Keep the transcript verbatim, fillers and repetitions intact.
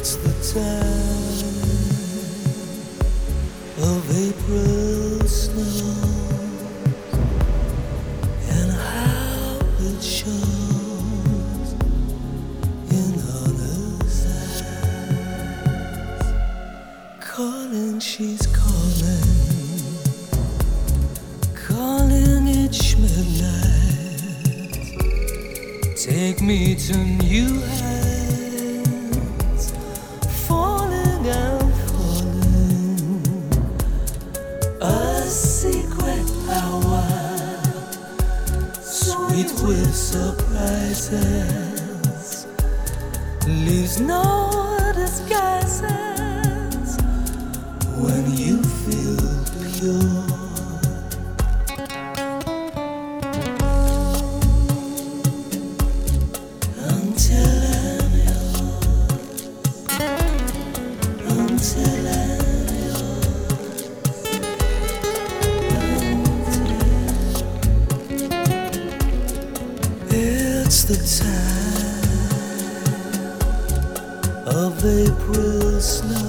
It's the time of April snow, and how it shows in others' eyes. Calling, she's calling, calling each midnight. Take me to new heights, falling and falling. A secret power, sweet with surprises, leaves no disguises when you feel pure. It's the time of April snow.